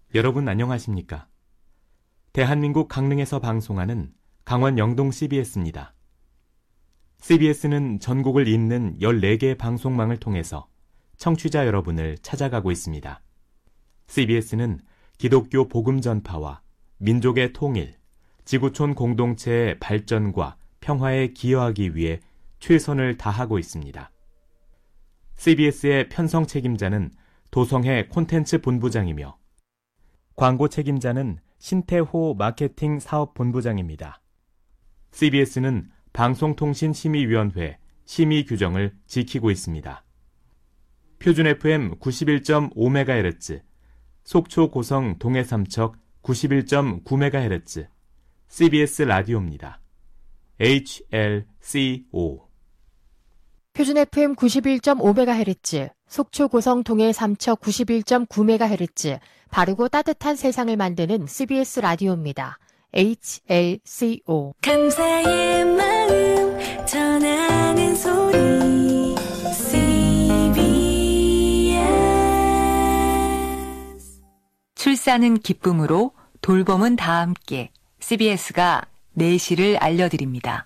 여러분 안녕하십니까? 대한민국 강릉에서 방송하는 강원 영동 CBS입니다. CBS는 전국을 잇는 14개의 방송망을 통해서 청취자 여러분을 찾아가고 있습니다. CBS는 기독교 복음 전파와 민족의 통일, 지구촌 공동체의 발전과 평화에 기여하기 위해 최선을 다하고 있습니다. CBS의 편성 책임자는 도성회 콘텐츠 본부장이며 광고 책임자는 신태호 마케팅 사업 본부장입니다. CBS는 방송통신심의위원회 심의 규정을 지키고 있습니다. 표준 FM 91.5MHz, 속초 고성 동해 삼척 91.9MHz, CBS 라디오입니다. HLCO. 표준 FM 91.5MHz, 속초 고성 동해 삼척 91.9MHz, 바르고 따뜻한 세상을 만드는 CBS 라디오입니다. HLCO. 감사의 마음 전하는 소리 CBS. 출산은 기쁨으로, 돌봄은 다 함께. CBS가 내시를 알려드립니다.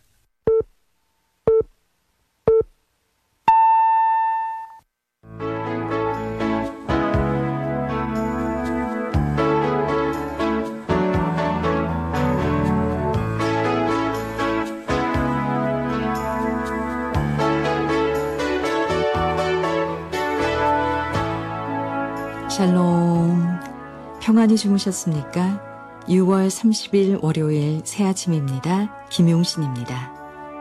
샬롬, 평안히 주무셨습니까? 6월 30일 월요일 새 아침입니다. 김용신입니다.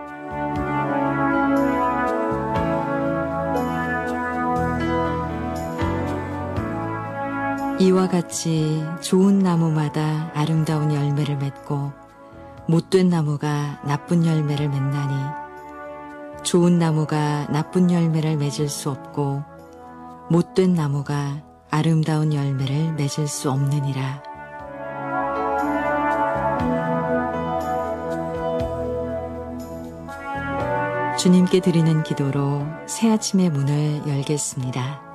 이와 같이 좋은 나무마다 아름다운 열매를 맺고 못된 나무가 나쁜 열매를 맺나니 좋은 나무가 나쁜 열매를 맺을 수 없고 못된 나무가 아름다운 열매를 맺을 수 없느니라. 주님께 드리는 기도로 새 아침의 문을 열겠습니다.